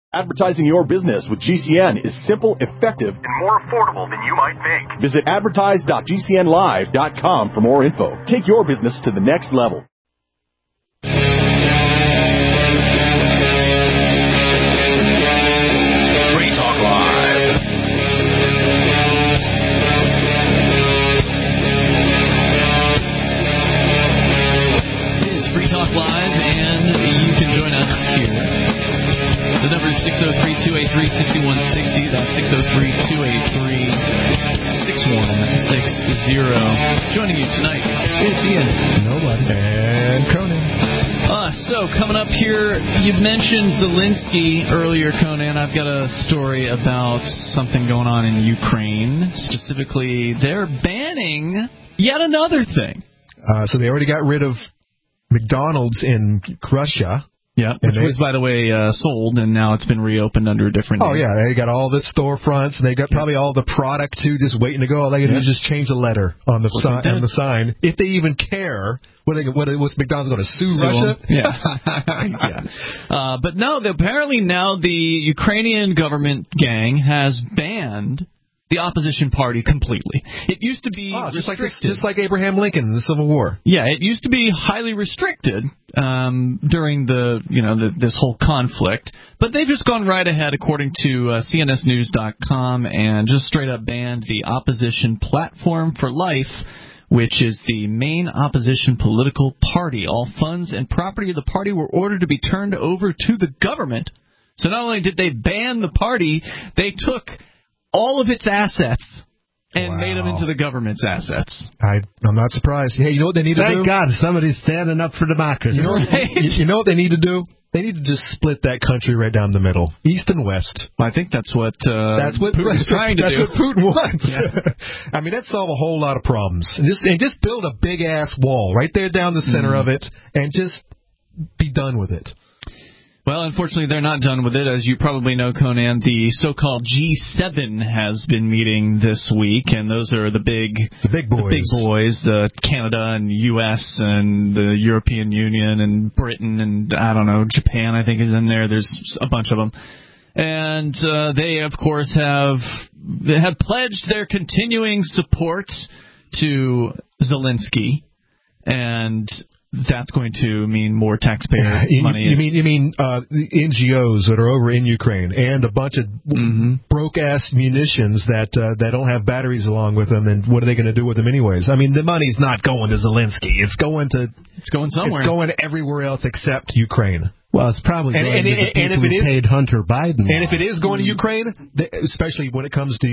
Advertising your business with GCN is simple, effective, and more affordable than you might think. Visit advertise.gcnlive.com for more info. Take your business to the next level. Free Talk Live. It is Free Talk Live, and you can join us here. The number is 603-283-6160. That's 603-283-6160. Joining you tonight, it's Ian. Nobody. And Conan. So, coming up here, you've mentioned Zelensky earlier, Conan. I've got a story about something going on in Ukraine. Specifically, they're banning yet another thing. So they already got rid of McDonald's in Russia. Yeah, which was, by the way, sold, and now it's been reopened under a different name. Oh, yeah, they got all the storefronts, and they got probably all the product, too, just waiting to go. All they got to do is just change the letter on the sign. If they even care, what's McDonald's going to sue Russia? Yeah. But no, apparently now the Ukrainian government gang has banned the opposition party completely. It used to be restricted. Just like Abraham Lincoln in the Civil War. Yeah, it used to be highly restricted during this whole conflict, but they've just gone right ahead, according to CNSNews.com, and just straight up banned the Opposition Platform for Life, which is the main opposition political party. All funds and property of the party were ordered to be turned over to the government. So not only did they ban the party, they took all of its assets and made them into the government's assets. I'm not surprised. Hey, you know what they need to do? Thank God somebody's standing up for democracy. You know what they need to do? They need to just split that country right down the middle, east and west. I think that's what Putin's trying to do. That's what Putin wants. Yeah. I mean, that'd solve a whole lot of problems. And just build a big-ass wall right there down the center of it and just be done with it. Well, unfortunately, they're not done with it. As you probably know, Conan, the so-called G7 has been meeting this week, and those are the big boys, Canada and U.S. and the European Union and Britain and, I don't know, Japan, I think, is in there. There's a bunch of them. And they, of course, have pledged their continuing support to Zelensky, and that's going to mean more taxpayer money. You mean the NGOs that are over in Ukraine and a bunch of broke-ass munitions that don't have batteries along with them, and what are they going to do with them anyways? I mean, the money's not going to Zelensky. It's going somewhere. It's going everywhere else except Ukraine. Well, it's probably going to the people who paid Hunter Biden. And if it is going to Ukraine, especially when it comes to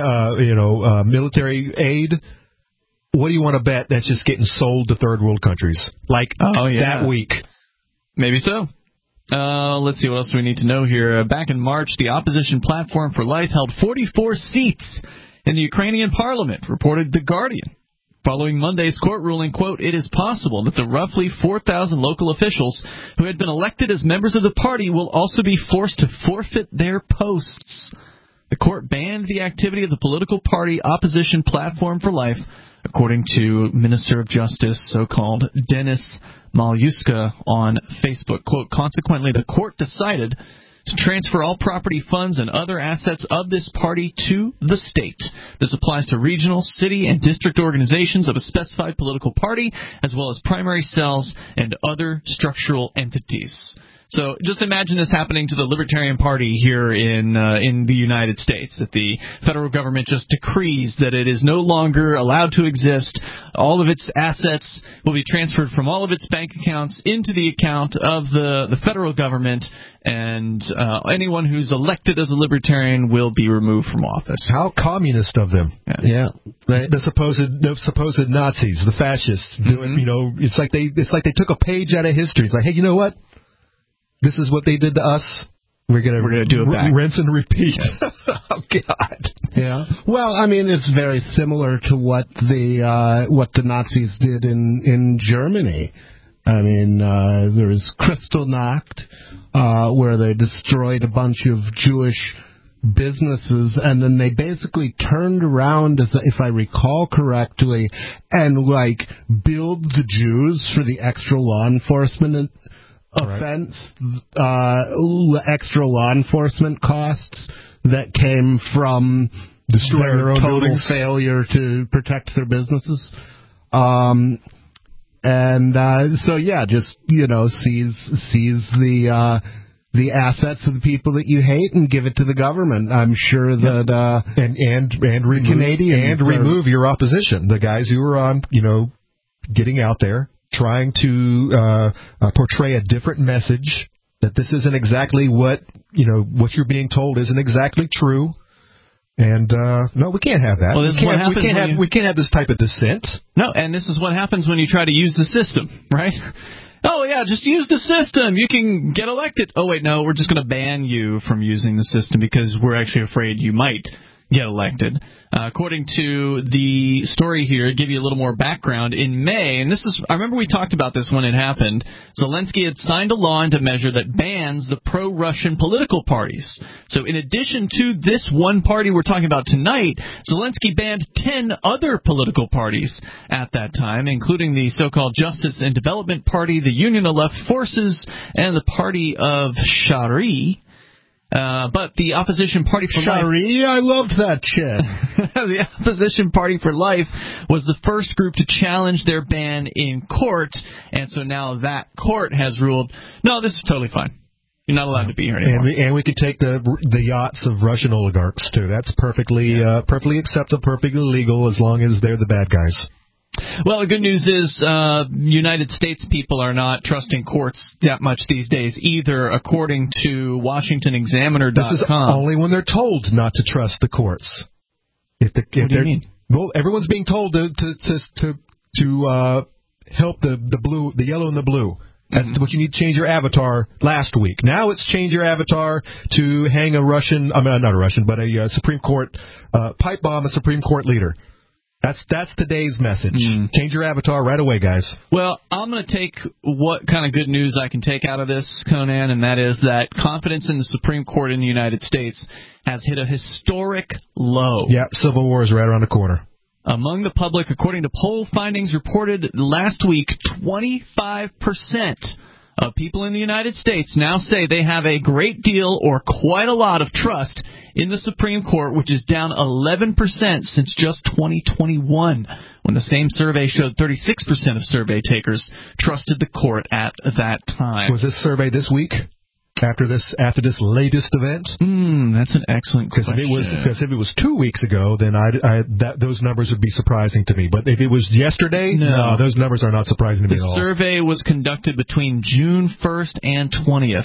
military aid, what do you want to bet that's just getting sold to third world countries? That week. Maybe so. Let's see what else we need to know here. Back in March, the Opposition Platform for Life held 44 seats in the Ukrainian parliament, reported The Guardian. Following Monday's court ruling, quote, "It is possible that the roughly 4,000 local officials who had been elected as members of the party will also be forced to forfeit their posts." The court banned the activity of the political party Opposition Platform for Life, according to Minister of Justice, so-called Denis Malyuska, on Facebook. Quote, "Consequently, the court decided to transfer all property, funds, and other assets of this party to the state. This applies to regional, city, and district organizations of a specified political party, as well as primary cells and other structural entities." So just imagine this happening to the Libertarian Party here in the United States, that the federal government just decrees that it is no longer allowed to exist. All of its assets will be transferred from all of its bank accounts into the account of the federal government, and anyone who's elected as a Libertarian will be removed from office. How communist of them. Yeah. The supposed Nazis, the fascists, doing, it's like they took a page out of history. It's like, hey, you know what? This is what they did to us. We're gonna do it back. Rinse and repeat. Oh God. Yeah. Well, I mean, it's very similar to what the Nazis did in Germany. I mean, there was Kristallnacht, where they destroyed a bunch of Jewish businesses, and then they basically turned around, if I recall correctly, and billed the Jews for the extra law enforcement offense, extra law enforcement costs that came from destroying their own total buildings, failure to protect their businesses. So yeah, just seize the assets of the people that you hate and give it to the government. I'm sure that remove your opposition, the guys who are on, getting out there trying to portray a different message, that this isn't exactly what you're being told isn't exactly true. And no, we can't have that. Well, we can't have this type of dissent. No, and this is what happens when you try to use the system, right? Oh, yeah, just use the system. You can get elected. Oh, wait, no, we're just going to ban you from using the system because we're actually afraid you might get elected. According to the story here, give you a little more background. In May, and I remember we talked about this when it happened, Zelensky had signed a law into measure that bans the pro-Russian political parties. So in addition to this one party we're talking about tonight, Zelensky banned 10 other political parties at that time, including the so-called Justice and Development Party, the Union of Left Forces, and the Party of Shari. But the Opposition Party for Life... Shari, I loved that chick. The Opposition Party for Life was the first group to challenge their ban in court, and so now that court has ruled, no, this is totally fine. You're not allowed to be here anymore. And we could take the yachts of Russian oligarchs, too. That's perfectly acceptable, perfectly legal, as long as they're the bad guys. Well, the good news is United States people are not trusting courts that much these days either, according to WashingtonExaminer.com. This is only when they're told not to trust the courts. What do you mean? Well, everyone's being told to help the yellow and the blue. That's what you need to change your avatar last week. Now it's change your avatar to hang a Supreme Court pipe bomb a Supreme Court leader. That's today's message. Change your avatar right away, guys. Well, I'm going to take what kind of good news I can take out of this, Conan, and that is that confidence in the Supreme Court in the United States has hit a historic low. Yeah, civil war is right around the corner. Among the public, according to poll findings reported last week, 25% of people in the United States now say they have a great deal or quite a lot of trust in the Supreme Court, which is down 11% since just 2021, when the same survey showed 36% of survey takers trusted the court at that time. Was this survey this week? After this latest event? That's an excellent question. Because if it was 2 weeks ago, then those numbers would be surprising to me. But if it was yesterday, no, those numbers are not surprising to me at all. The survey was conducted between June 1st and 20th.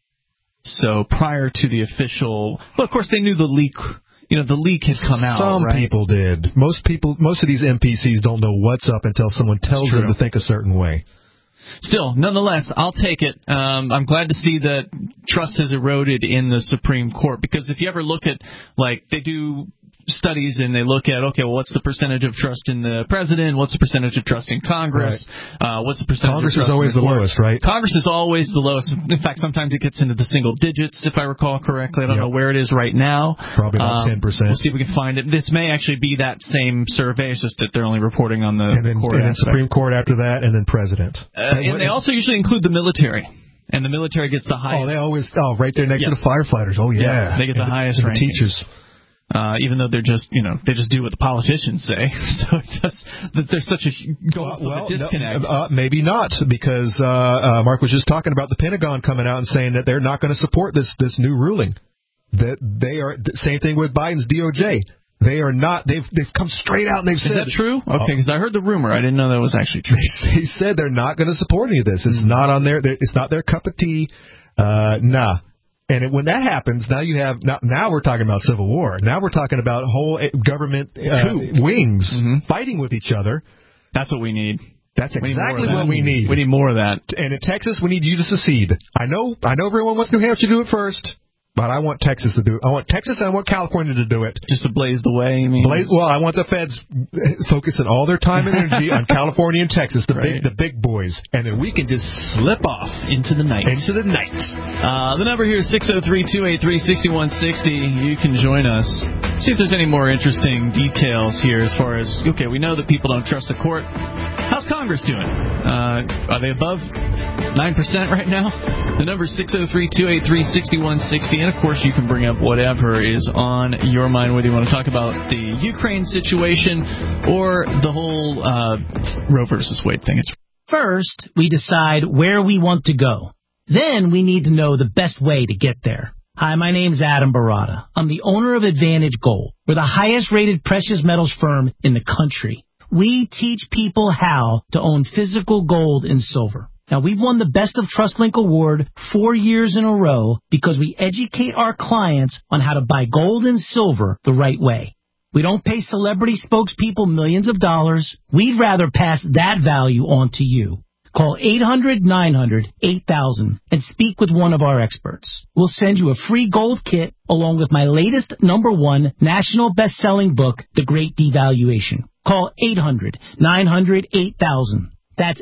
So prior to the official... Well, of course, they knew the leak... the leak had come out, Some people did. Most of these NPCs don't know what's up until someone tells them to think a certain way. Still, nonetheless, I'll take it. I'm glad to see that trust has eroded in the Supreme Court, because if you ever look at, they do studies and they look at, what's the percentage of trust in the president? What's the percentage of trust in Congress? Right. What's the percentage Congress of trust is always the lowest, right? Congress is always the lowest. In fact, sometimes it gets into the single digits, if I recall correctly. I don't know where it is right now. Probably about 10%. We'll see if we can find it. This may actually be that same survey. It's just that they're only reporting on the court and then Supreme Court after that, and then president. And they also usually include the military. And the military gets the highest. Right there next to the firefighters. Oh, yeah. They get the highest rankings. The teachers. Even though they're just, they just do what the politicians say. So it's just that there's such a disconnect. No, maybe not, because Mark was just talking about the Pentagon coming out and saying that they're not going to support this new ruling. That they are same thing with Biden's DOJ. They are not. They've come straight out and they've said. Is that true? Okay, because I heard the rumor. I didn't know that was actually true. They said they're not going to support any of this. It's not on their. It's not their cup of tea. Nah. And when that happens, now we're talking about civil war. Now we're talking about whole government wings fighting with each other. That's what we need. That's exactly what we need. We need more of that. And in Texas, we need you to secede. I know everyone wants New Hampshire to do it first, but I want Texas to do it. I want Texas and I want California to do it. Just to blaze the way, you mean? Well, I want the feds focusing all their time and energy on California and Texas, the big boys, and then we can just slip off into the night. The number here is 603-283-6160. You can join us. See if there's any more interesting details here as far as, we know that people don't trust the court. How's Congress? Congress doing? Are they above 9% right now? The number is 603-283-6160. And, of course, you can bring up whatever is on your mind, whether you want to talk about the Ukraine situation or the whole Roe versus Wade thing. First, we decide where we want to go. Then we need to know the best way to get there. Hi, my name's Adam Barada. I'm the owner of Advantage Gold. We're the highest-rated precious metals firm in the country. We teach people how to own physical gold and silver. Now, we've won the Best of TrustLink Award 4 years in a row because we educate our clients on how to buy gold and silver the right way. We don't pay celebrity spokespeople millions of dollars. We'd rather pass that value on to you. Call 800-900-8000 and speak with one of our experts. We'll send you a free gold kit along with my latest #1 national best-selling book, The Great Devaluation. Call 800-900-8000. That's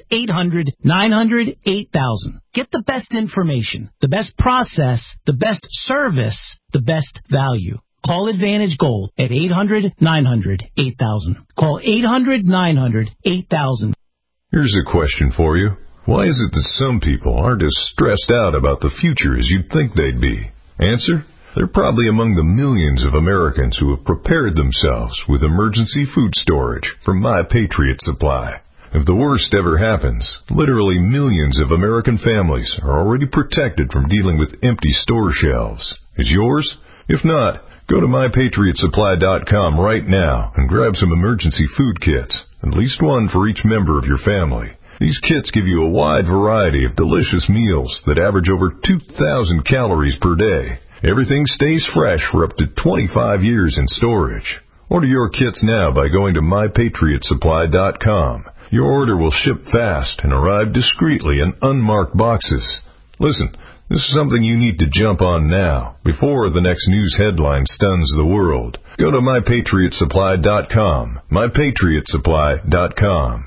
800-900-8000. Get the best information, the best process, the best service, the best value. Call Advantage Gold at 800-900-8000. Call 800-900-8000. Here's a question for you. Why is it that some people aren't as stressed out about the future as you'd think they'd be? Answer? They're probably among the millions of Americans who have prepared themselves with emergency food storage from My Patriot Supply. If the worst ever happens, literally millions of American families are already protected from dealing with empty store shelves. Is yours? If not, go to MyPatriotSupply.com right now and grab some emergency food kits, at least one for each member of your family. These kits give you a wide variety of delicious meals that average over 2,000 calories per day. Everything stays fresh for up to 25 years in storage. Order your kits now by going to MyPatriotSupply.com. Your order will ship fast and arrive discreetly in unmarked boxes. Listen, this is something you need to jump on now, before the next news headline stuns the world. Go to MyPatriotSupply.com. MyPatriotSupply.com.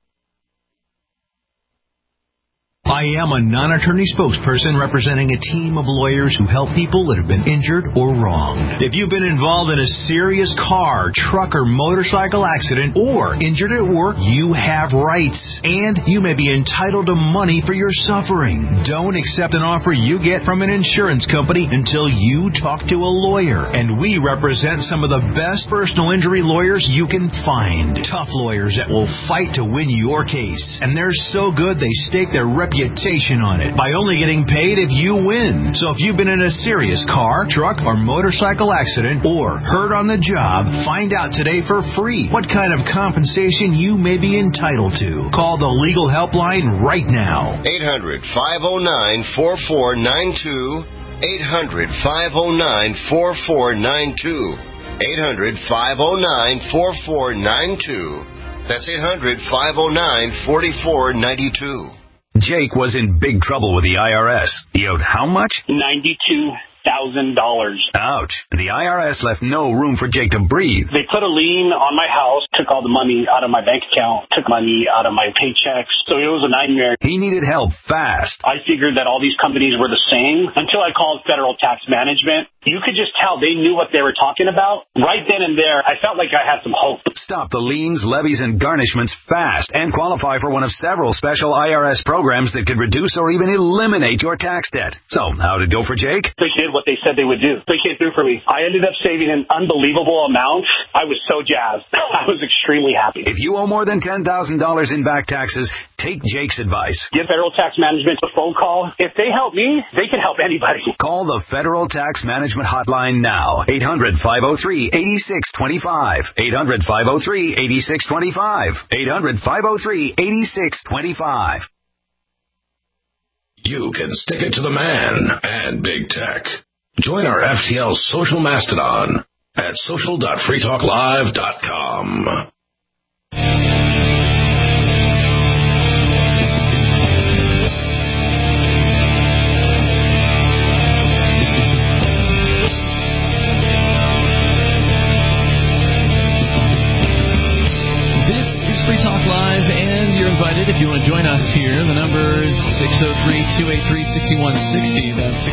I am a non-attorney spokesperson representing a team of lawyers who help people that have been injured or wronged. If you've been involved in a serious car, truck, or motorcycle accident or injured at work, you have rights, and you may be entitled to money for your suffering. Don't accept an offer you get from an insurance company until you talk to a lawyer, and we represent some of the best personal injury lawyers you can find. Tough lawyers that will fight to win your case, and they're so good they stake their reputation on it by only getting paid if you win. So if you've been in a serious car, truck, or motorcycle accident or hurt on the job, find out today for free what kind of compensation you may be entitled to. Call the legal helpline right now. 800-509-4492. 800-509-4492. 800-509-4492. That's 800-509-4492. Jake was in big trouble with the IRS. He owed how much? $92,000. Ouch. The IRS left no room for Jake to breathe. They put a lien on my house, took all the money out of my bank account, took money out of my paychecks. So it was a nightmare. He needed help fast. I figured that all these companies were the same until I called Federal Tax Management. You could just tell they knew what they were talking about. Right then and there, I felt like I had some hope. Stop the liens, levies, and garnishments fast and qualify for one of several special IRS programs that could reduce or even eliminate your tax debt. So, how'd it go for Jake? They did what they said they would do. They came through for me. I ended up saving an unbelievable amount. I was so jazzed. I was extremely happy. If you owe more than $10,000 in back taxes, take Jake's advice. Give Federal Tax Management a phone call. If they help me, they can help anybody. Call the Federal Tax Management hotline now. 800-503-8625. 800-503-8625. 800-503-8625. You can stick it to the man and big tech. Join our FTL social mastodon at social.freetalklive.com. Free Talk Live, and you're invited if you want to join us here. The number number is 603-283-6160. That's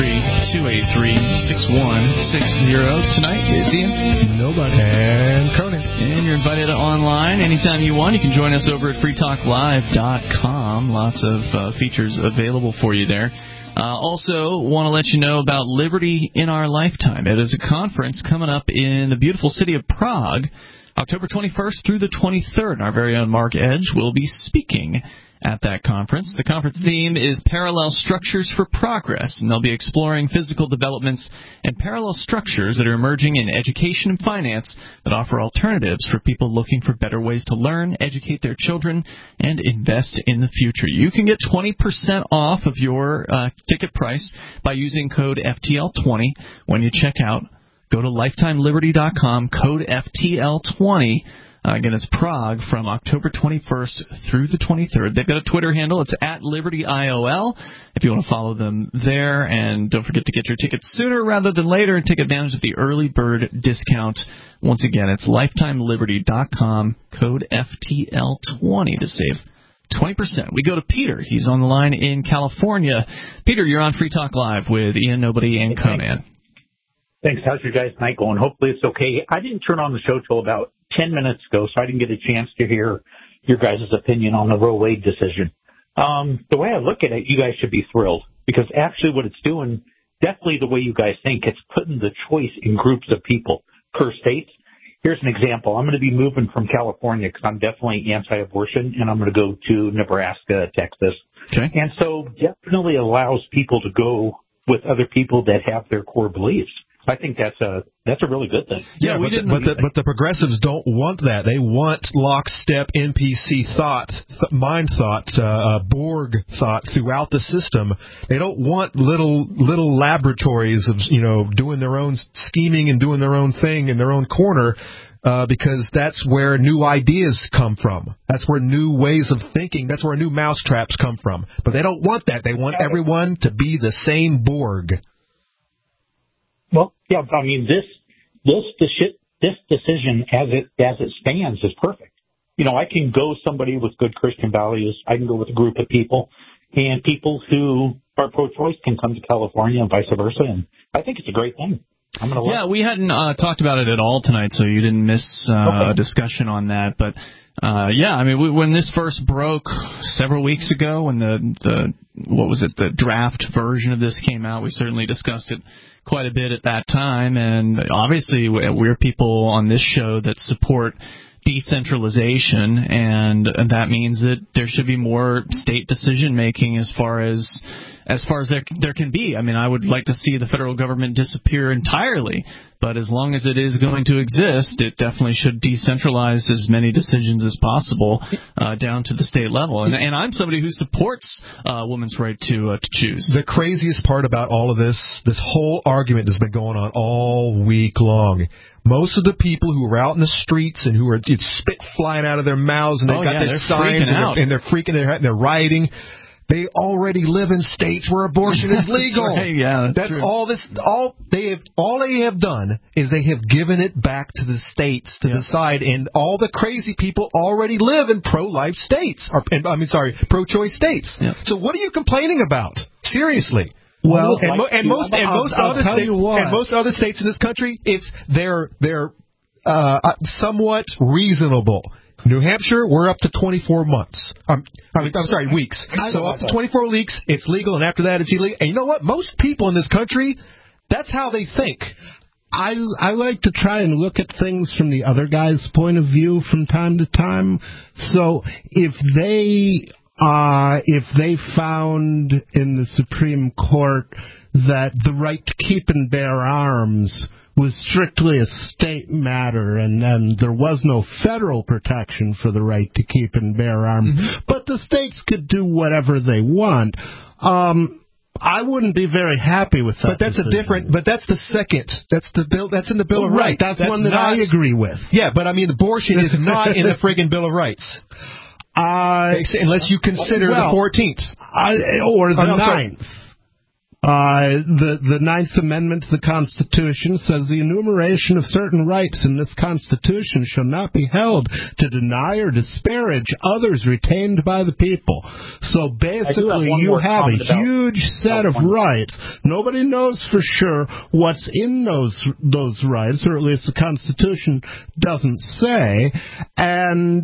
603-283-6160. Tonight, it's Ian. Nobody. And Conan. And you're invited online anytime you want. You can join us over at freetalklive.com. Lots of features available for you there. Also, want to let you know about Liberty in Our Lifetime. It is a conference coming up in the beautiful city of Prague, October 21st through the 23rd. And our very own Mark Edge will be speaking at that conference. The conference theme is Parallel Structures for Progress, and they'll be exploring physical developments and parallel structures that are emerging in education and finance that offer alternatives for people looking for better ways to learn, educate their children, and invest in the future. You can get 20% off of your ticket price by using code FTL20 when you check out. Go to lifetimeliberty.com, code FTL20. Again, it's Prague from October 21st through the 23rd. They've got a Twitter handle. It's at LibertyIOL if you want to follow them there. And don't forget to get your tickets sooner rather than later and take advantage of the early bird discount. Once again, it's lifetimeliberty.com, code FTL20 to save 20%. We go to Peter. He's on the line in California. Peter, you're on Free Talk Live with Ian, Nobody, and Conan. Thanks. How's your guys' night going? Hopefully it's okay. I didn't turn on the show till about 10 minutes ago, so I didn't get a chance to hear your guys' opinion on the Roe Wade decision. The way I look at it, you guys should be thrilled, because actually what it's doing, definitely the way you guys think, it's putting the choice in groups of people per state. Here's an example. I'm going to be moving from California because I'm definitely anti-abortion, and I'm going to go to Nebraska, Texas. Okay. And so definitely allows people to go with other people that have their core beliefs. I think that's a really good thing. Yeah, but the progressives don't want that. They want lockstep NPC thought, mind thought, Borg thought throughout the system. They don't want little laboratories of doing their own scheming and doing their own thing in their own corner. Because that's where new ideas come from. That's where new ways of thinking, that's where new mousetraps come from. But they don't want that. They want everyone to be the same Borg. Well, yeah, I mean, this decision as it stands is perfect. I can go somebody with good Christian values. I can go with a group of people, and people who are pro-choice can come to California and vice versa. And I think it's a great thing. Yeah, we hadn't talked about it at all tonight, so you didn't miss a discussion on that. But yeah, I mean, when this first broke several weeks ago, when the draft version of this came out, we certainly discussed it quite a bit at that time. And obviously, we're people on this show that support decentralization, and that means that there should be more state decision making as far as there can be. I mean, I would like to see the federal government disappear entirely, but as long as it is going to exist, it definitely should decentralize as many decisions as possible down to the state level. And I'm somebody who supports women's right to choose. The craziest part about all of this whole argument that's been going on all week long, most of the people who are out in the streets and who are spit flying out of their mouths and they've got their signs and they're freaking out and they're rioting, they already live in states where abortion is legal. That's right, yeah, that's true. All they have done is they have given it back to the states to decide, and all the crazy people already live in pro-life states, pro-choice states. Yeah. So what are you complaining about? Seriously. Well, and most other states in this country, it's they're somewhat reasonable. New Hampshire, we're up to 24 months. Weeks. So up to 24 weeks, it's legal, and after that, it's illegal. And you know what? Most people in this country, that's how they think. I like to try and look at things from the other guy's point of view from time to time. So if they found in the Supreme Court that the right to keep and bear arms was strictly a state matter, and there was no federal protection for the right to keep and bear arms, but the states could do whatever they want, I wouldn't be very happy with that. But that's the second. That's the bill. That's in the Bill of Rights. That's one that I agree with. Yeah, but I mean, abortion is not in the friggin' Bill of Rights. Unless you consider the 14th or the 9th. The Ninth Amendment to the Constitution says the enumeration of certain rights in this Constitution shall not be held to deny or disparage others retained by the people. So basically, you have a huge set of rights. Nobody knows for sure what's in those rights, or at least the Constitution doesn't say. And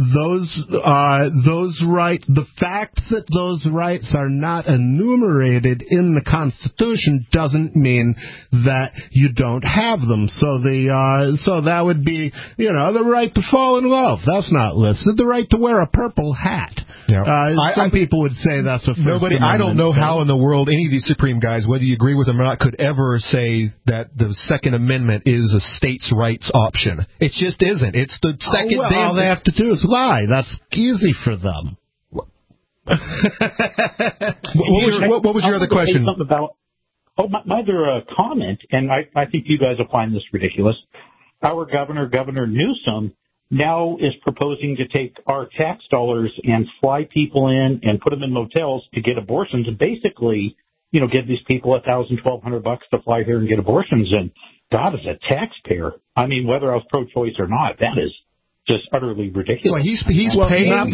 those rights, the fact that those rights are not enumerated in the Constitution doesn't mean that you don't have them. So that would be, the right to fall in love. That's not listed. The right to wear a purple hat. Yeah. Some people would say that's a First Amendment. I don't know how in the world any of these Supreme guys, whether you agree with them or not, could ever say that the Second Amendment is a states' rights option. It just isn't. It's the second. All they have to do is lie. That's easy for them. What was your other question? My other comment, and I think you guys will find this ridiculous. Our Governor Newsom, now is proposing to take our tax dollars and fly people in and put them in motels to get abortions, and basically, give these people $1,000, $1,200 to fly here and get abortions. And God, as a taxpayer, whether I was pro-choice or not, that is just utterly ridiculous. Well, he's paying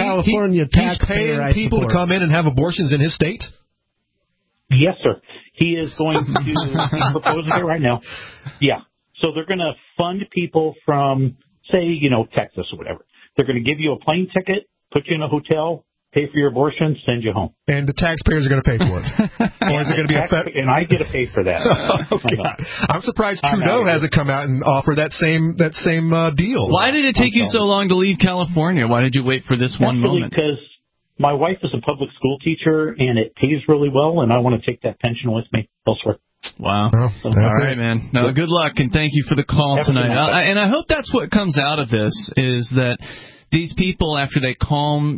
people to come in and have abortions in his state? Yes, sir. He is going to be proposing it right now. Yeah. So they're going to fund people from, say, Texas or whatever. They're going to give you a plane ticket, put you in a hotel, pay for your abortion, send you home. And the taxpayers are going to pay for it. Or is it going to be and I get to pay for that. Oh, God. I'm surprised Trudeau hasn't come out and offered that same deal. Why did it take you so long to leave California? Why did you wait for this one moment? Because my wife is a public school teacher, and it pays really well, and I want to take that pension with me elsewhere. Wow. All right, man. No, good luck, and thank you for the call tonight. And I hope that's what comes out of this, is that these people, after they calm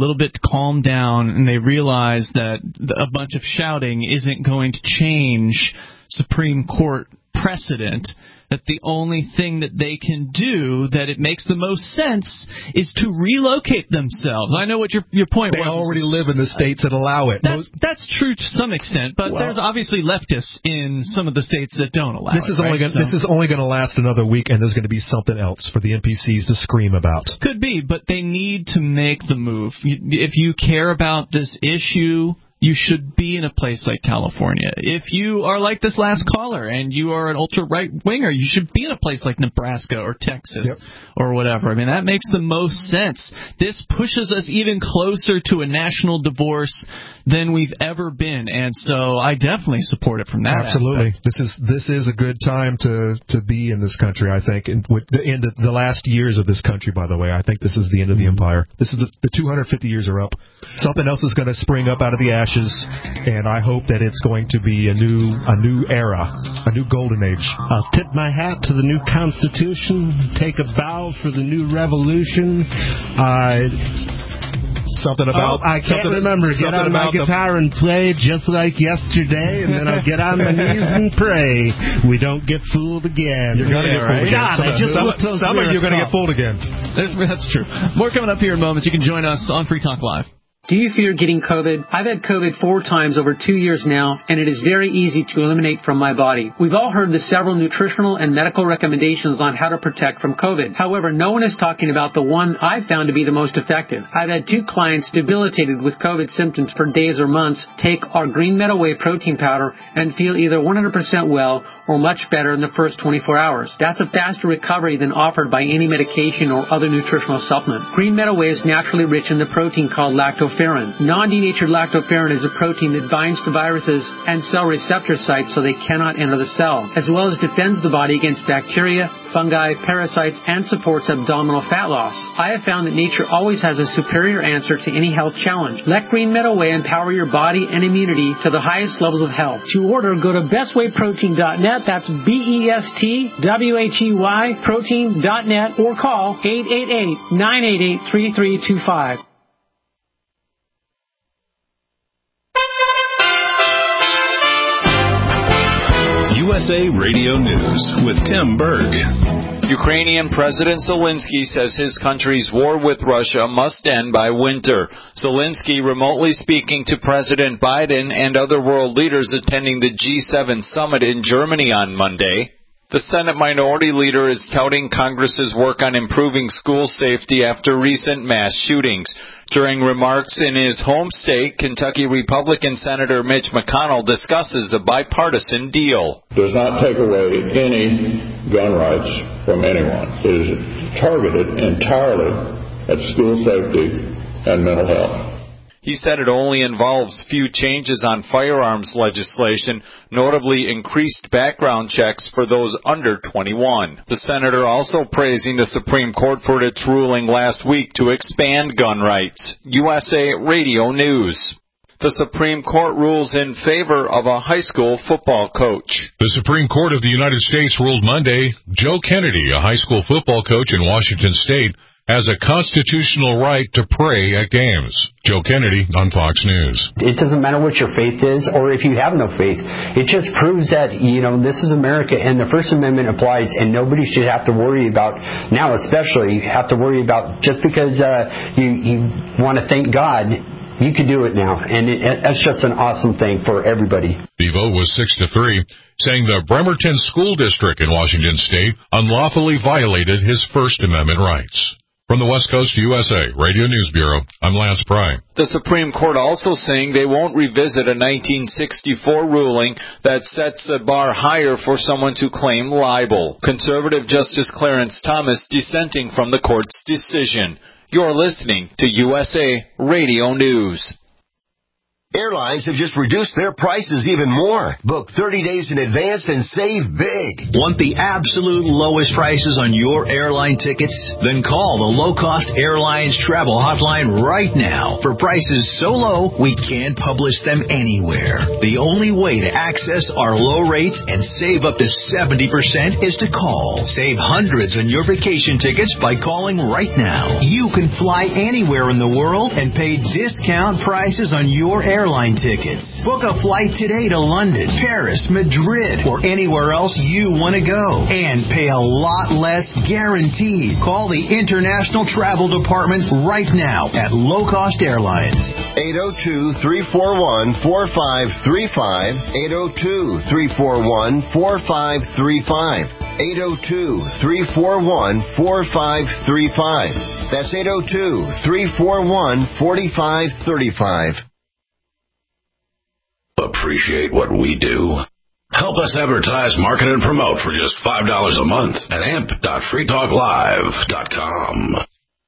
down, and they realize that a bunch of shouting isn't going to change Supreme Court precedent, that the only thing that they can do, that it makes the most sense, is to relocate themselves. I know what your point was. They already live in the states that allow it. That's true to some extent, but there's obviously leftists in some of the states that don't allow it. This is only going to last another week, and there's going to be something else for the NPCs to scream about. Could be, but they need to make the move. If you care about this issue, you should be in a place like California. If you are like this last caller and you are an ultra-right-winger, you should be in a place like Nebraska or Texas or whatever. That makes the most sense. This pushes us even closer to a national divorce than we've ever been, and so I definitely support it from that Absolutely. aspect. This is a good time to be in this country, I think. And with the end of the last years of this country, by the way, I think this is the end of the empire. This is the 250 years are up. Something else is going to spring up out of the ashes, and I hope that it's going to be a new era, a new golden age. I'll tip my hat to the new Constitution, take a bow for the new revolution. Something about I can't remember. Get on my guitar and play just like yesterday, and then I'll get on my knees and pray. We don't get fooled again. You're going to get fooled again. Some of you are going to get fooled again. That's true. More coming up here in moments. You can join us on Free Talk Live. Do you fear getting COVID? I've had COVID 4 times over 2 years now, and it is very easy to eliminate from my body. We've all heard the several nutritional and medical recommendations on how to protect from COVID. However, no one is talking about the one I've found to be the most effective. I've had 2 clients debilitated with COVID symptoms for days or months take our Green Meadow Whey protein powder and feel either 100% well or much better in the first 24 hours. That's a faster recovery than offered by any medication or other nutritional supplement. Green Meadow Whey is naturally rich in the protein called lactoferrin. Non-denatured lactoferrin is a protein that binds to viruses and cell receptor sites so they cannot enter the cell, as well as defends the body against bacteria, fungi, parasites, and supports abdominal fat loss. I have found that nature always has a superior answer to any health challenge. Let Green Meadow Whey empower your body and immunity to the highest levels of health. To order, go to bestwayprotein.net. That's BESTWHEY protein.net, or call 888-988-3325. USA Radio News with Tim Berg. Ukrainian President Zelensky says his country's war with Russia must end by winter. Zelensky remotely speaking to President Biden and other world leaders attending the G7 summit in Germany on Monday. The Senate Minority Leader is touting Congress's work on improving school safety after recent mass shootings. During remarks in his home state, Kentucky Republican Senator Mitch McConnell discusses the bipartisan deal. Does not take away any gun rights from anyone. It is targeted entirely at school safety and mental health. He said it only involves few changes on firearms legislation, notably increased background checks for those under 21. The senator also praising the Supreme Court for its ruling last week to expand gun rights. USA Radio News. The Supreme Court rules in favor of a high school football coach. The Supreme Court of the United States ruled Monday Joe Kennedy, a high school football coach in Washington State, has a constitutional right to pray at games. Joe Kennedy on Fox News. It doesn't matter what your faith is or if you have no faith. It just proves that, this is America and the First Amendment applies and nobody should have to worry about, now especially, have to worry about just because you want to thank God, you can do it now. And that's just an awesome thing for everybody. The vote was 6-3, saying the Bremerton School District in Washington State unlawfully violated his First Amendment rights. From the West Coast USA Radio News Bureau, I'm Lance Pry. The Supreme Court also saying they won't revisit a 1964 ruling that sets a bar higher for someone to claim libel. Conservative Justice Clarence Thomas dissenting from the court's decision. You're listening to USA Radio News. Airlines have just reduced their prices even more. Book 30 days in advance and save big. Want the absolute lowest prices on your airline tickets? Then call the Low Cost Airlines Travel Hotline right now for prices so low we can't publish them anywhere. The only way to access our low rates and save up to 70% is to call. Save hundreds on your vacation tickets by calling right now. You can fly anywhere in the world and pay discount prices on your airline tickets. Book a flight today to London, Paris, Madrid, or anywhere else you want to go. And pay a lot less guaranteed. Call the International Travel Department right now at Low Cost Airlines. 802-341-4535. 802-341-4535. 802-341-4535. That's 802-341-4535. Appreciate what we do? Help us advertise, market, and promote for just $5 a month at amp.freetalklive.com.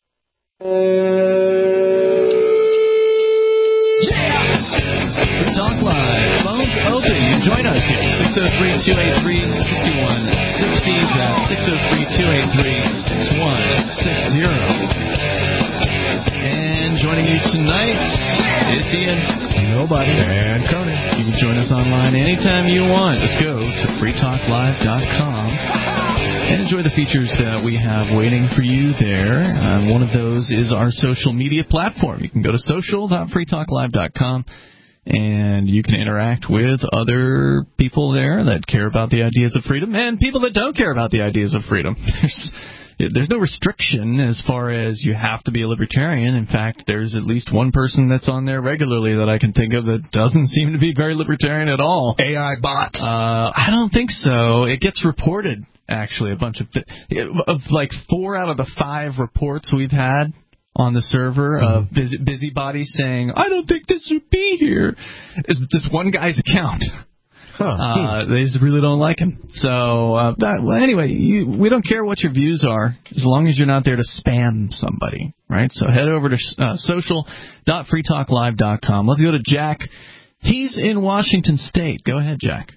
Free Talk Live. Phones open. You join us here. 603-283-6160. That's 603-283-6160. And joining you tonight, it's Ian. Nobody. And Conan. You can join us online anytime you want. Just go to freetalklive.com and enjoy the features that we have waiting for you there. One of those is our social media platform. You can go to social.freetalklive.com and you can interact with other people there that care about the ideas of freedom and people that don't care about the ideas of freedom. There's no restriction as far as you have to be a libertarian. In fact, there's at least one person that's on there regularly that I can think of that doesn't seem to be very libertarian at all. AI bots. I don't think so. It gets reported, actually, a bunch of like 4 out of the 5 reports we've had on the server of busybodies saying, I don't think this should be here, is this one guy's account. They just really don't like him. So, anyway, we don't care what your views are as long as you're not there to spam somebody, right? So head over to social.freetalklive.com. Let's go to Jack. He's in Washington State. Go ahead, Jack.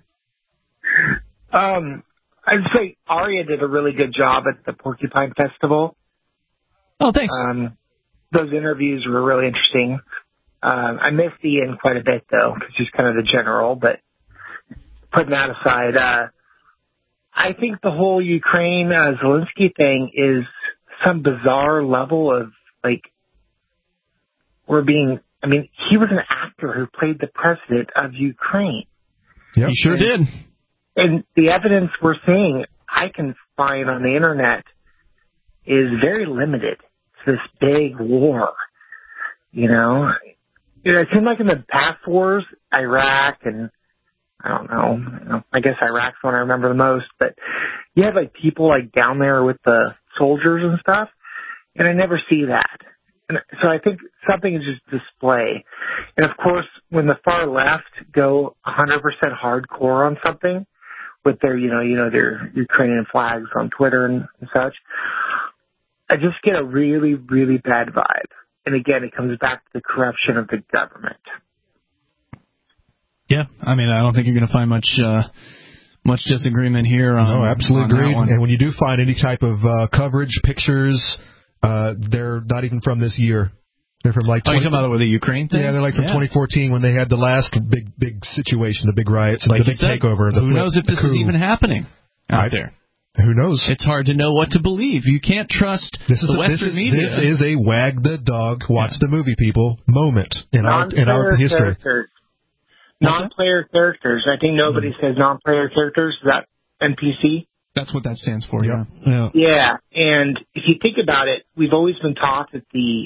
I'd say Aria did a really good job at the Porcupine Festival. Oh, thanks. Those interviews were really interesting. I missed Ian quite a bit, though, because he's kind of the general, but putting that aside, I think the whole Ukraine Zelensky thing is some bizarre level of, like, he was an actor who played the president of Ukraine. Yep. He sure did. And the evidence we're seeing, I can find on the internet is very limited. It's this big war, you know. It seemed like in the past wars, Iraq and I don't know, I guess Iraq's the one I remember the most, but you have like people like down there with the soldiers and stuff, and I never see that. And so I think something is just display. And of course, when the far left go 100% hardcore on something with their, their Ukrainian flags on Twitter and such, I just get a really, really bad vibe. And again, it comes back to the corruption of the government. Yeah, I mean, I don't think you're going to find much disagreement here on. No, absolutely on agreed. That one. And when you do find any type of coverage, pictures, they're not even from this year. They're from like. Oh, you're talking about the Ukraine thing? Yeah, they're like from 2014 when they had the last big situation, the big riots, and like the big takeover. Who knows if this is even happening out there? Who knows? It's hard to know what to believe. You can't trust the Western media. This is a wag the dog, watch the movie, people moment in our history. Non-player characters. I think nobody says non-player characters. Is that NPC? That's what that stands for, yeah. Yeah, and if you think about it, we've always been taught that the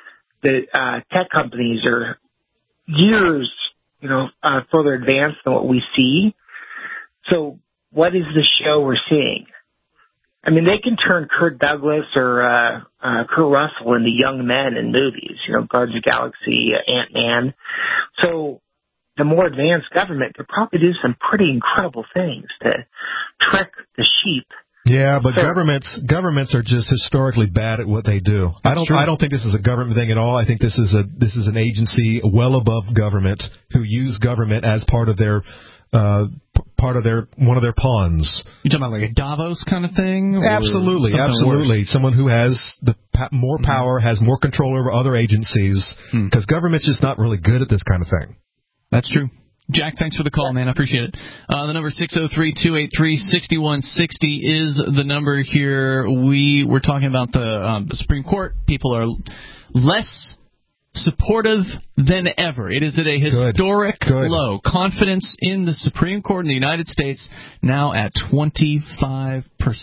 tech companies are years, further advanced than what we see. So what is the show we're seeing? I mean, they can turn Kirk Douglas or Kurt Russell into young men in movies, Guardians of the Galaxy, Ant-Man. So the more advanced government could probably do some pretty incredible things to trick the sheep. Yeah, but governments are just historically bad at what they do. I don't think this is a government thing at all. I think this is an agency well above government who use government as part of their one of their pawns. You talking about like a Davos kind of thing? Absolutely. Worse? Someone who has more power, has more control over other agencies, because government's just not really good at this kind of thing. That's true. Jack, thanks for the call, man. I appreciate it. The number 603-283-6160 is the number here. We're talking about the Supreme Court. People are less supportive than ever. It is at a historic low. Confidence in the Supreme Court in the United States now at 25%.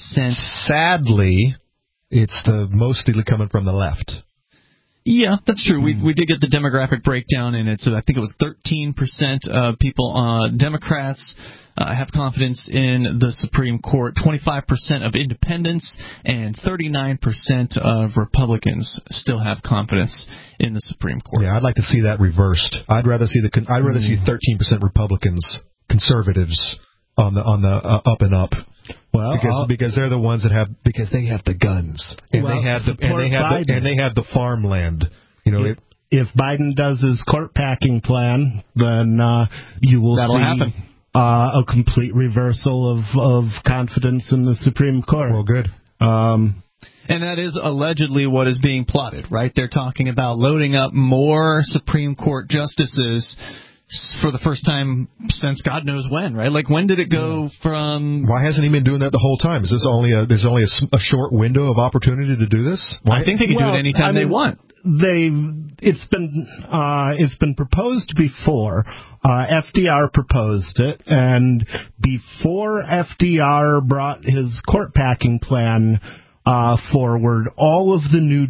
Sadly, it's mostly coming from the left. Yeah, that's true. We did get the demographic breakdown, and I think it was 13% of people, Democrats, have confidence in the Supreme Court, 25% of independents, and 39% of Republicans still have confidence in the Supreme Court. Yeah, I'd like to see that reversed. I'd rather see 13% Republicans, conservatives on the up and up. Well, because they're the ones because they have the guns and they have the farmland. If Biden does his court packing plan, then you will see a complete reversal of confidence in the Supreme Court. Well, good. And that is allegedly what is being plotted, right? They're talking about loading up more Supreme Court justices for the first time since God knows when, right? Like, when did it go from... Why hasn't he been doing that the whole time? Is this there's only a short window of opportunity to do this? I think they can do it anytime they want. It's been proposed before. FDR proposed it, and before FDR brought his court packing plan forward, all of the New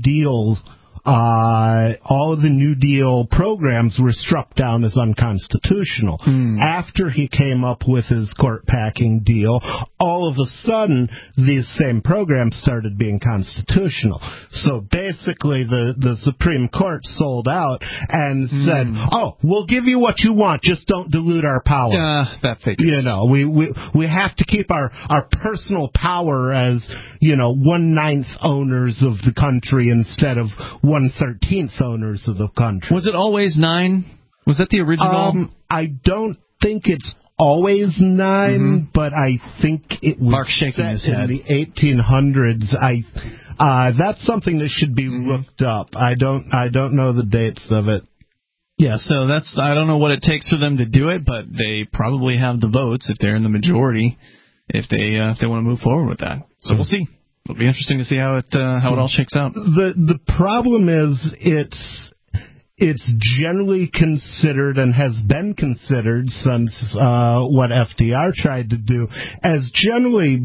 Deal programs were struck down as unconstitutional. After he came up with his court packing deal, all of a sudden these same programs started being constitutional. So basically the Supreme Court sold out and said, "Oh, we'll give you what you want, just don't dilute our power." That figures. We have to keep our personal power as 1/9 owners of the country instead of 1/13 owners of the country. Was it always 9? Was that the original? I don't think it's always 9, but I think it was Mark shaking his head. In the 1800s. That's something that should be looked up. I don't know the dates of it. Yeah, so I don't know what it takes for them to do it, but they probably have the votes if they're in the majority, if they want to move forward with that. So we'll see. It'll be interesting to see how it all shakes out. The problem is it's generally considered and has been considered since what FDR tried to do as generally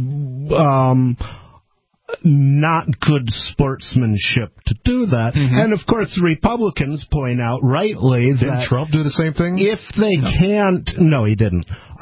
not good sportsmanship to do that. And of course, the Republicans point out rightly that didn't Trump do the same thing? If they can't, no, he didn't.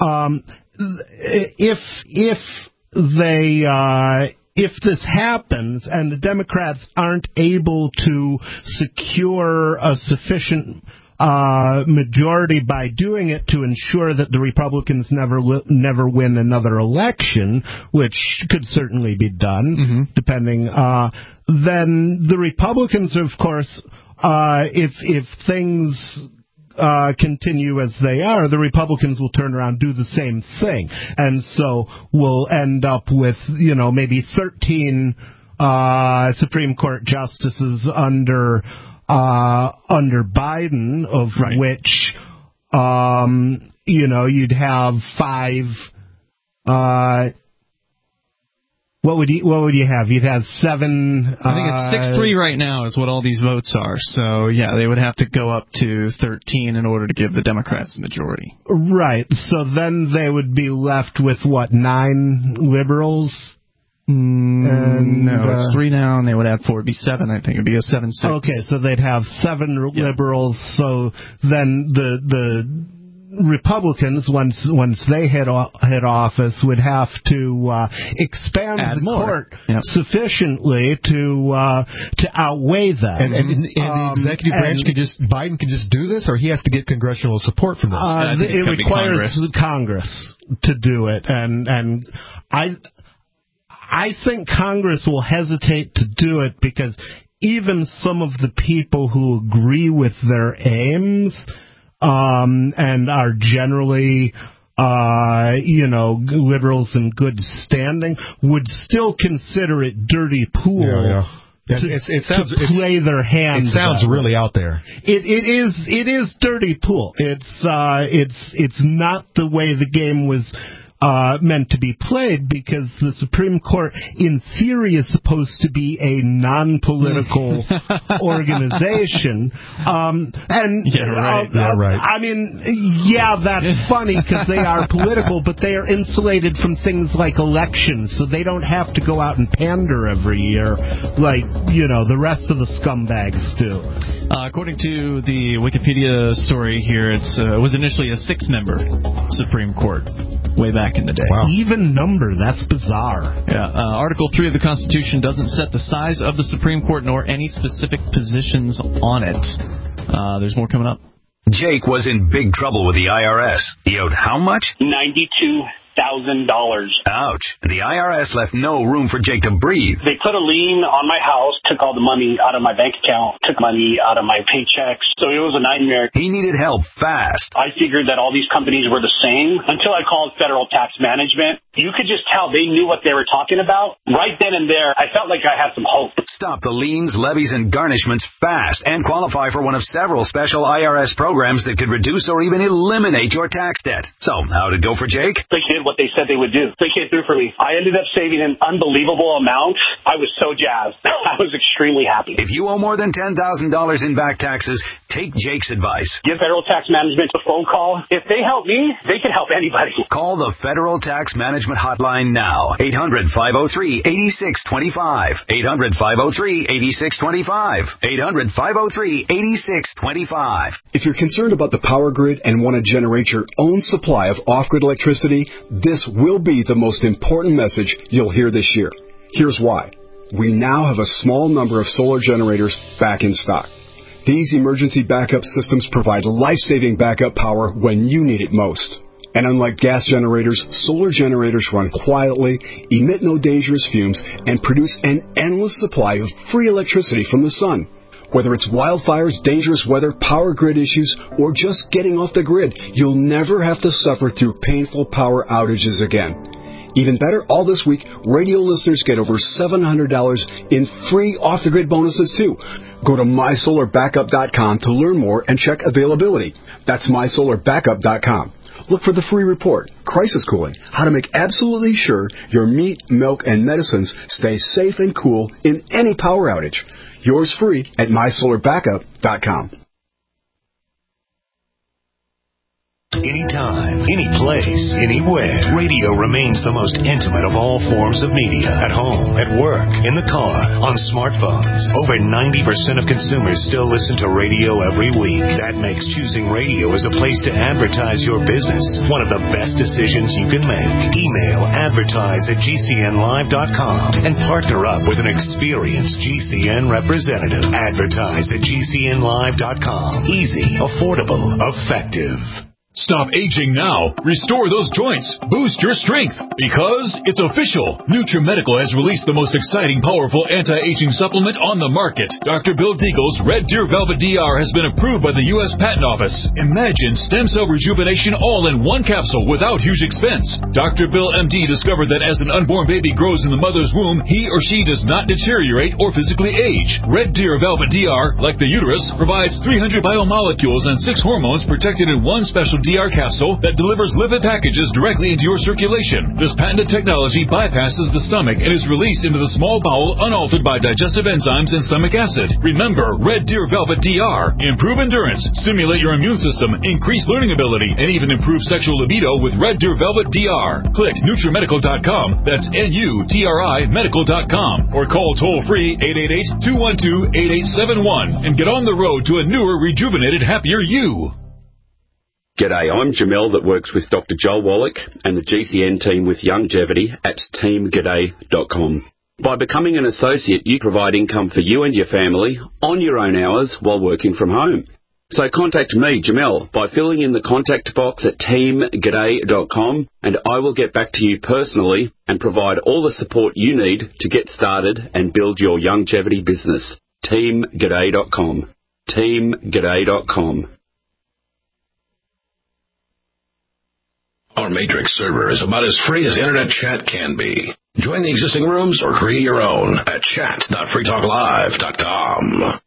If this happens and the Democrats aren't able to secure a sufficient majority by doing it to ensure that the Republicans never win another election, which could certainly be done, depending, then the Republicans, of course, if things continue as they are, the Republicans will turn around and do the same thing. And so we'll end up with, maybe 13 Supreme Court justices under Biden, of which, you'd have 5, what would you have? You'd have 7. I think it's 6-3 right now is what all these votes are. So, yeah, they would have to go up to 13 in order to give the Democrats the majority. Right. So then they would be left with, 9 liberals? No, it's 3 now, and they would have 4. It'd be 7, I think. It'd be a 7-6. Okay, so they'd have 7 liberals. So then the Republicans, once they hit office, would have to expand the court sufficiently to outweigh that. And the executive branch Biden can just do this, or he has to get congressional support from this? It requires Congress to do it, and I think Congress will hesitate to do it because even some of the people who agree with their aims and are generally, liberals in good standing, would still consider it dirty pool. To play their hands. It sounds really out there. It is dirty pool. It's not the way the game was meant to be played, because the Supreme Court, in theory, is supposed to be a non-political organization. Right. I mean, that's funny because they are political, but they are insulated from things like elections, so they don't have to go out and pander every year like, the rest of the scumbags do. According to the Wikipedia story here, it was initially a 6-member Supreme Court way back in the day. Wow. Even number, that's bizarre. Yeah. Article 3 of the Constitution doesn't set the size of the Supreme Court nor any specific positions on it. There's more coming up. Jake was in big trouble with the IRS. He owed how much? $92,000. Ouch. The IRS left no room for Jake to breathe. They put a lien on my house, took all the money out of my bank account, took money out of my paychecks. So it was a nightmare. He needed help fast. I figured that all these companies were the same until I called Federal Tax Management. You could just tell they knew what they were talking about. Right then and there, I felt like I had some hope. Stop the liens, levies, and garnishments fast and qualify for one of several special IRS programs that could reduce or even eliminate your tax debt. So, how'd it go for Jake? They did what they said they would do. They came through for me. I ended up saving an unbelievable amount. I was so jazzed. I was extremely happy. If you owe more than $10,000 in back taxes, take Jake's advice. Give Federal Tax Management a phone call. If they help me, they can help anybody. Call the Federal Tax Management Hotline now. 800-503-8625. 800-503-8625. 800-503-8625. If you're concerned about the power grid and want to generate your own supply of off-grid electricity, this will be the most important message you'll hear this year. Here's why. We now have a small number of solar generators back in stock. These emergency backup systems provide life-saving backup power when you need it most. And unlike gas generators, solar generators run quietly, emit no dangerous fumes, and produce an endless supply of free electricity from the sun. Whether it's wildfires, dangerous weather, power grid issues, or just getting off the grid, you'll never have to suffer through painful power outages again. Even better, all this week, radio listeners get over $700 in free off-the-grid bonuses, too. Go to MySolarBackup.com to learn more and check availability. That's MySolarBackup.com. Look for the free report, Crisis Cooling, how to make absolutely sure your meat, milk, and medicines stay safe and cool in any power outage. Yours free at MySolarBackup.com. Anytime, any place, anywhere. Radio remains the most intimate of all forms of media. At home, at work, in the car, on smartphones. Over 90% of consumers still listen to radio every week. That makes choosing radio as a place to advertise your business one of the best decisions you can make. Email advertise@gcnlive.com and partner up with an experienced GCN representative. Advertise at gcnlive.com. Easy, affordable, effective. Stop aging now. Restore those joints. Boost your strength. Because it's official. NutriMedical has released the most exciting, powerful anti-aging supplement on the market. Dr. Bill Deagle's Red Deer Velvet DR has been approved by the U.S. Patent Office. Imagine stem cell rejuvenation all in one capsule without huge expense. Dr. Bill MD discovered that as an unborn baby grows in the mother's womb, he or she does not deteriorate or physically age. Red Deer Velvet DR, like the uterus, provides 300 biomolecules and 6 hormones protected in one special DR capsule that delivers lipid packages directly into your circulation. This patented technology bypasses the stomach and is released into the small bowel unaltered by digestive enzymes and stomach acid. Remember, Red Deer Velvet DR. Improve endurance, stimulate your immune system, increase learning ability, and even improve sexual libido with Red Deer Velvet DR. Click NutriMedical.com. That's NUTRI Medical.com. Or call toll-free 888-212-8871 and get on the road to a newer, rejuvenated, happier you. G'day, I'm Jamel that works with Dr. Joel Wallach and the GCN team with Longevity at teamg'day.com. By becoming an associate, you provide income for you and your family on your own hours while working from home. So contact me, Jamel, by filling in the contact box at teamg'day.com and I will get back to you personally and provide all the support you need to get started and build your longevity business. teamg'day.com. teamg'day.com. Our Matrix server is about as free as internet chat can be. Join the existing rooms or create your own at chat.freetalklive.com.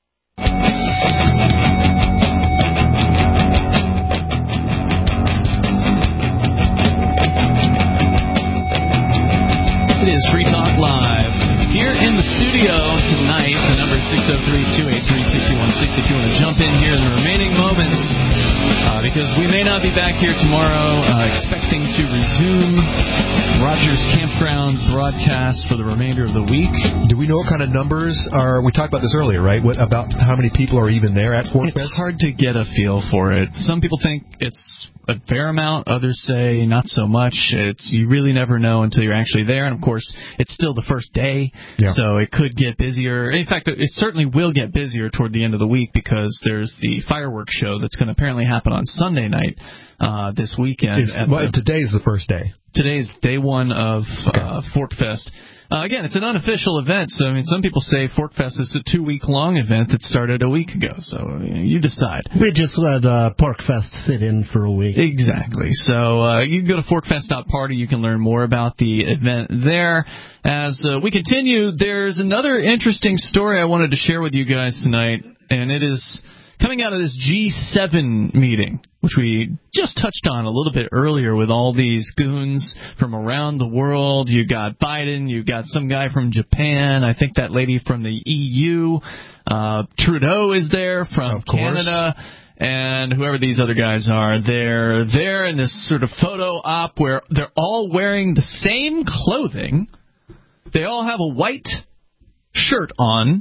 It is Free Talk Live. Here in the studio tonight, the number is 603-283-6160 if you want to jump in here in the remaining moments, because we may not be back here tomorrow, expecting to resume Rogers Campground broadcast for the remainder of the week. Do we know what kind of numbers are? We talked about this earlier, right? What about how many people are even there at Fort Fest? It's hard to get a feel for it. Some people think it's a fair amount. Others say not so much. You really never know until you're actually there. And, of course, it's still the first day, so it could get busier. In fact, it certainly will get busier toward the end of the week because there's the fireworks show that's going to apparently happen on Sunday night this weekend. Today's the first day. Today's day one of Fort Fest. Again, it's an unofficial event, so some people say Fort Fest is a 2-week-long event that started a week ago, so you decide. We just let PorkFest sit in for a week. Exactly. So you can go to forkfest.party. You can learn more about the event there. As we continue, there's another interesting story I wanted to share with you guys tonight, and it is coming out of this G7 meeting, which we just touched on a little bit earlier with all these goons from around the world. You got Biden, you got some guy from Japan, I think that lady from the EU, Trudeau is there from Canada, and whoever these other guys are. They're there in this sort of photo op where they're all wearing the same clothing. They all have a white shirt on,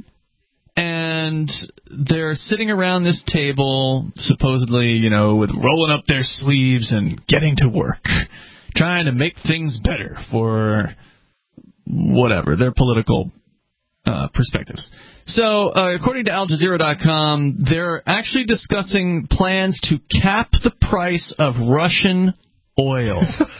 and they're sitting around this table, supposedly, with rolling up their sleeves and getting to work, trying to make things better for whatever, their political perspectives. So, according to AlJazeera.com, they're actually discussing plans to cap the price of Russian oil.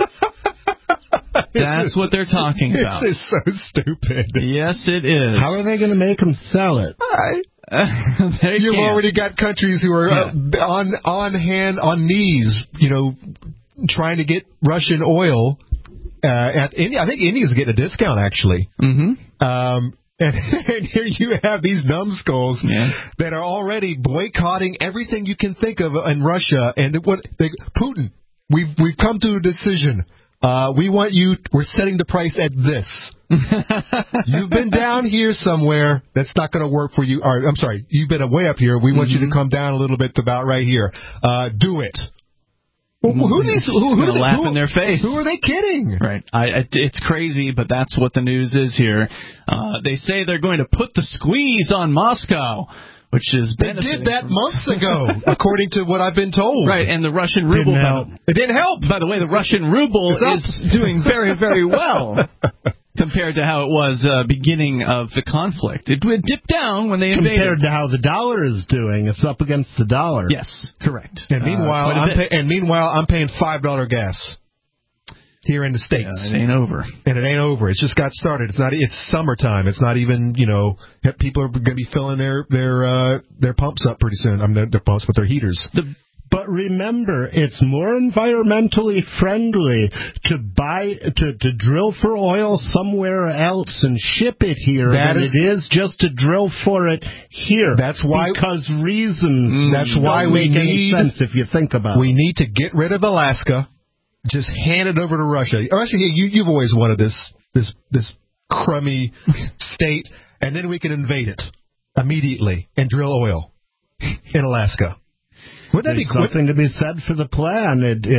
That's what they're talking about. This is so stupid. Yes, it is. How are they going to make them sell it? You've already got countries who are on knees, trying to get Russian oil. At India, I think India's getting a discount actually. Mm-hmm. And here you have these numbskulls that are already boycotting everything you can think of in Russia. And Putin, we've come to a decision. We want you. We're setting the price at this. You've been down here somewhere. That's not going to work for you. Or, I'm sorry. You've been way up here. We want you to come down a little bit to about right here. Do it. Well, who laugh in their face? Who are they kidding? Right. It's crazy, but that's what the news is here. They say they're going to put the squeeze on Moscow, which is they did that months ago, according to what I've been told. Right, and the Russian ruble it didn't help. By the way, the Russian ruble is doing very, very well compared to how it was beginning of the conflict. It dipped down when they invaded. Compared to how the dollar is doing, it's up against the dollar. Yes, correct. And meanwhile, I'm paying $5 gas here in the States. Yeah, it ain't over. And it ain't over. It's just got started. It's summertime. It's not even, people are going to be filling their pumps up pretty soon. I mean, their pumps, but their heaters. But remember, it's more environmentally friendly to drill for oil somewhere else and ship it here than it is just to drill for it here. That's why, because reasons. That's why we make need any sense if you think about it. We need to get rid of Alaska. Just hand it over to Russia. Russia, you've always wanted this crummy state, and then we can invade it immediately and drill oil in Alaska. Wouldn't that be something to be said for the plan?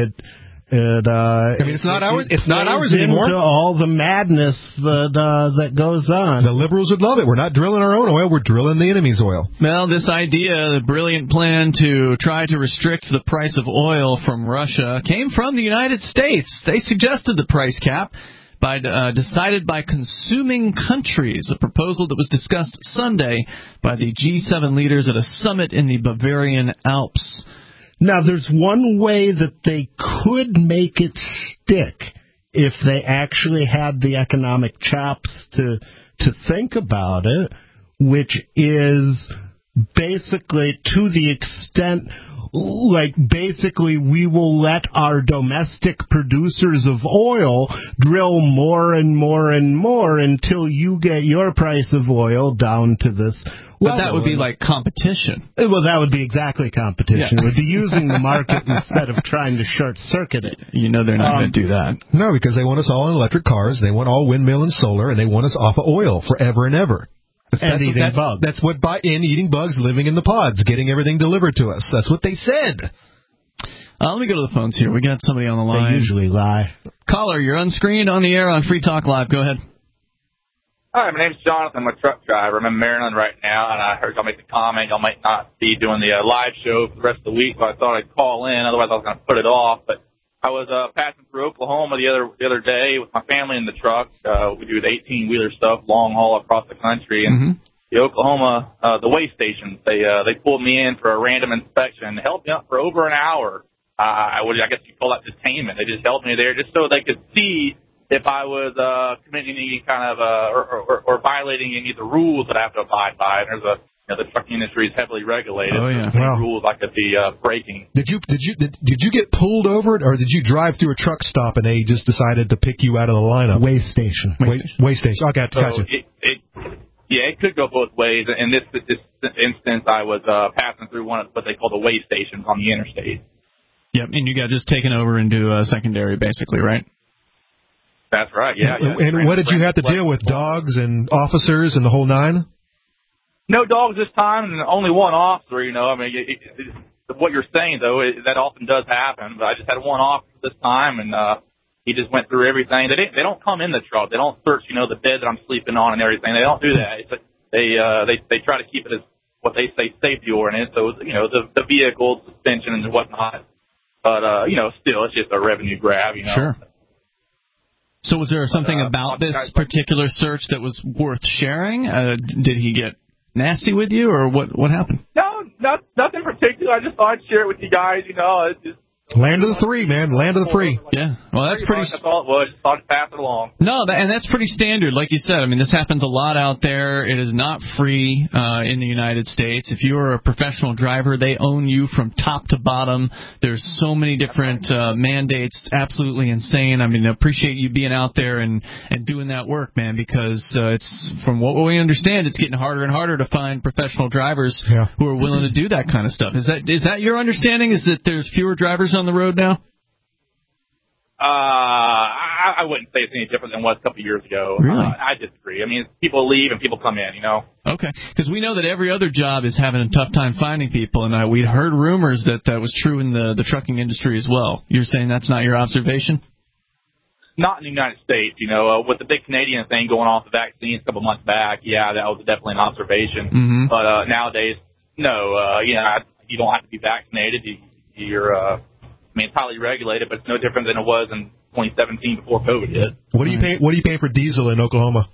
It's not ours. It's not ours anymore. Into all the madness that goes on. The liberals would love it. We're not drilling our own oil. We're drilling the enemy's oil. Well, this idea, the brilliant plan to try to restrict the price of oil from Russia, came from the United States. They suggested the price cap decided by consuming countries, a proposal that was discussed Sunday by the G7 leaders at a summit in the Bavarian Alps. Now, there's one way that they could make it stick if they actually had the economic chops to think about it, which is basically to the extent, basically we will let our domestic producers of oil drill more and more and more until you get your price of oil down to this level. But that would be like competition. Well, that would be exactly competition. Yeah. It would be using the market instead of trying to short-circuit it. You know they're not going to do that. No, because they want us all in electric cars, they want all windmill and solar, and they want us off of oil forever and ever. That's what eating bugs, living in the pods, getting everything delivered to us. That's what they said. Let me go to the phones here. We got somebody on the line. They usually lie. Caller, you're unscreened on the air on Free Talk Live. Go ahead. Hi, my name's Jonathan. I'm a truck driver. I'm in Maryland right now, and I heard y'all make the comment y'all might not be doing the live show for the rest of the week, so I thought I'd call in. Otherwise, I was going to put it off. But I was passing through Oklahoma the other day with my family in the truck. We do the 18-wheeler stuff, long haul across the country, and the Oklahoma the weigh stations. They pulled me in for a random inspection, held me up for over an hour. I guess you call that detainment. They just held me there just so they could see if I was committing any kind of or violating any of the rules that I have to abide by. And there's the trucking industry is heavily regulated. Oh, yeah. So many rules I could be breaking. Did you get pulled over, or did you drive through a truck stop and they just decided to pick you out of the lineup? Weigh station. Weigh station. I got you. It could go both ways. In this instance, I was passing through one of what they call the weigh stations on the interstate. Yep, and you got just taken over into secondary, basically, right? That's right. Yeah. And what did you have to deal with? Dogs and officers and the whole nine? No dogs this time, and only one officer. I mean, what you're saying though, that often does happen. But I just had one officer this time, and he just went through everything. They don't come in the truck. They don't search, the bed that I'm sleeping on and everything. They don't do that. They try to keep it as what they say safety oriented. So the vehicle, suspension, and whatnot. But still, it's just a revenue grab. Sure. So was there something about this particular search that was worth sharing? Did he get nasty with you, or what happened? No, nothing particular. I just thought I'd share it with you guys. It's just land of the free, man. Land of the free. Yeah. Well, that's pretty. That's all it was. Just thought I'd pass it along. No, and that's pretty standard. Like you said, I mean, this happens a lot out there. It is not free in the United States. If you are a professional driver, they own you from top to bottom. There's so many different mandates. It's absolutely insane. I mean, I appreciate you being out there and doing that work, man, because it's, from what we understand, it's getting harder and harder to find professional drivers who are willing to do that kind of stuff. Is that your understanding? Is that there's fewer drivers on the road now? I I wouldn't say it's any different than it was a couple of years ago. Really? I disagree. I mean, people leave and people come in, you know. Okay, because we know that every other job is having a tough time finding people, and we'd heard rumors that was true in the trucking industry as well. You're saying that's not your observation? Not in the United States, you know, with the big Canadian thing going on with the vaccines a couple months back. Yeah, that was definitely an observation. Mm-hmm. But nowadays, no. You don't have to be vaccinated. You're, it's highly regulated, but it's no different than it was in 2017 before COVID hit. What do you pay for diesel in Oklahoma?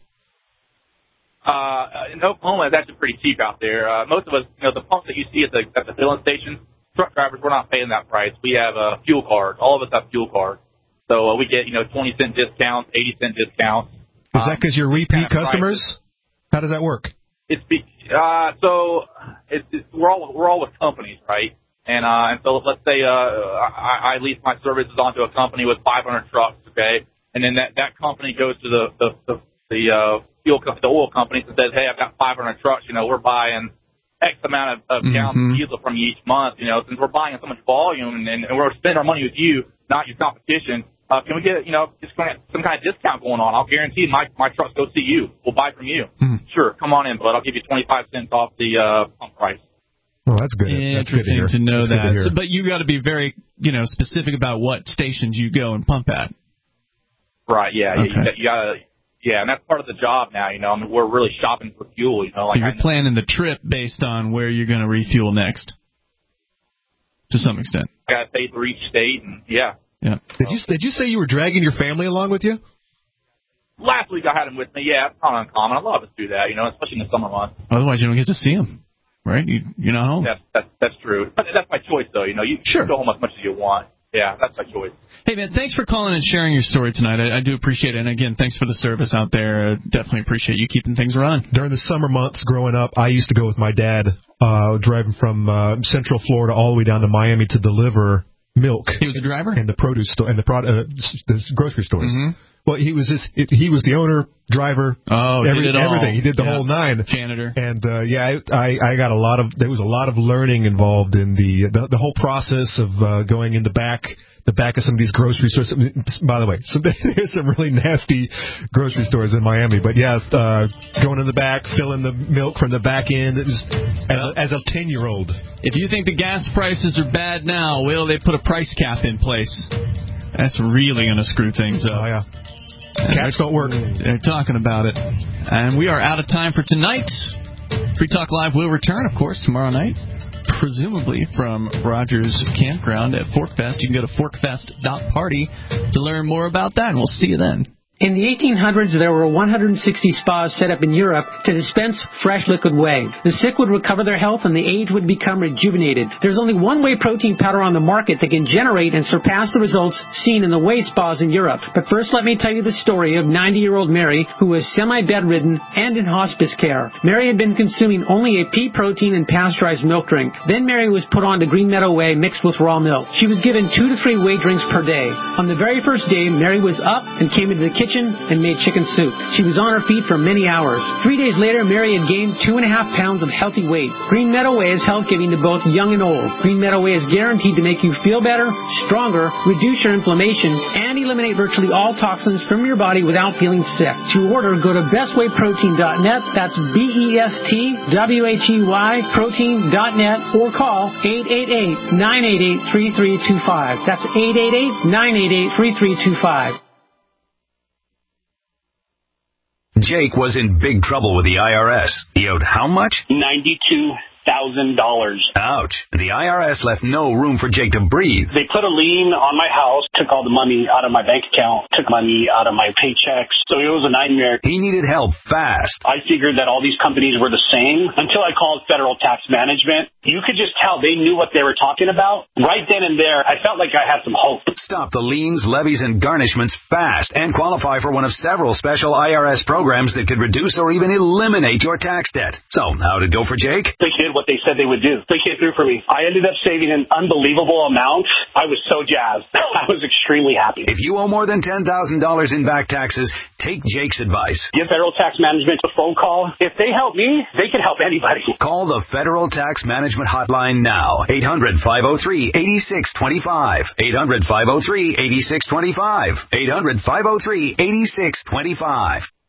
In Oklahoma, it's actually pretty cheap out there. Most of us, the pumps that you see at the filling stations, truck drivers, we're not paying that price. We have fuel cards. All of us have fuel cards. So we get, 20-cent discounts, 80-cent discounts. Is that because you're repeat customers? How does that work? We're all with companies, right? And so let's say I lease my services onto a company with 500 trucks, okay? And then that company goes to the oil company and says, hey, I've got 500 trucks. We're buying X amount of gallons of diesel from you each month. Since we're buying so much volume and we're spending our money with you, not your competition, can we get, just some kind of discount going on? I'll guarantee my trucks go see you. We'll buy from you. Sure, come on in, bud. I'll give you 25 cents off the pump price. Oh, that's good. Interesting to know that. But you got to be very, specific about what stations you go and pump at. Right. Yeah. Okay. You gotta. Yeah, and that's part of the job now. We're really shopping for fuel. So you're planning the trip based on where you're going to refuel next, to some extent. I got to pay for each state, and yeah. Yeah. Did you say you were dragging your family along with you? Last week I had them with me. Yeah, it's not uncommon. A lot of us do that, especially in the summer months. Otherwise, you don't get to see them, right? You're not home. That's true. But that's my choice, though. You sure. Go home as much as you want. Yeah, that's my choice. Hey, man, thanks for calling and sharing your story tonight. I do appreciate it. And, again, thanks for the service out there. Definitely appreciate you keeping things running. During the summer months growing up, I used to go with my dad driving from Central Florida all the way down to Miami to deliver milk. He was a driver? And the produce store and the grocery stores. Mm-hmm. Well, he was the owner, driver, everything. He did the whole nine. Janitor. And I got there was a lot of learning involved in the whole process of going in the back of some of these grocery stores. By the way, there's some really nasty grocery stores in Miami. But going in the back, filling the milk from the back end as a 10-year-old. If you think the gas prices are bad now, they put a price cap in place. That's really going to screw things up. Oh, yeah. Caps don't work. They're talking about it. And we are out of time for tonight. Free Talk Live will return, of course, tomorrow night, presumably from Rogers Campground at ForkFest. You can go to forkfest.party to learn more about that, and we'll see you then. In the 1800s, there were 160 spas set up in Europe to dispense fresh liquid whey. The sick would recover their health and the aged would become rejuvenated. There's only one whey protein powder on the market that can generate and surpass the results seen in the whey spas in Europe. But first, let me tell you the story of 90-year-old Mary, who was semi-bedridden and in hospice care. Mary had been consuming only a pea protein and pasteurized milk drink. Then Mary was put on to Green Meadow Whey mixed with raw milk. She was given 2 to 3 whey drinks per day. On the very first day, Mary was up and came into the kitchen and made chicken soup. She was on her feet for many hours. 3 days later, Mary had gained 2.5 pounds of healthy weight. Green Meadow Whey is health-giving to both young and old. Green Meadow Whey is guaranteed to make you feel better, stronger, reduce your inflammation, and eliminate virtually all toxins from your body without feeling sick. To order, go to bestwayprotein.net. That's BESTWHEY protein.net or call 888-988-3325. That's 888-988-3325. Jake was in big trouble with the IRS. He owed how much? $92,000. Ouch. The IRS left no room for Jake to breathe. They put a lien on my house, took all the money out of my bank account, took money out of my paychecks. So it was a nightmare. He needed help fast. I figured that all these companies were the same until I called Federal Tax Management. You could just tell they knew what they were talking about. Right then and there, I felt like I had some hope. Stop the liens, levies, and garnishments fast and qualify for one of several special IRS programs that could reduce or even eliminate your tax debt. So, how'd it go for Jake? The kid did what they said they would do. They came through for me. I ended up saving an unbelievable amount. I was so jazzed. I was extremely happy. If you owe more than $10,000 in back taxes, take Jake's advice. Give Federal Tax Management a phone call. If they help me, they can help anybody. Call the Federal Tax Management Hotline now. 800-503-8625. 800-503-8625. 800-503-8625.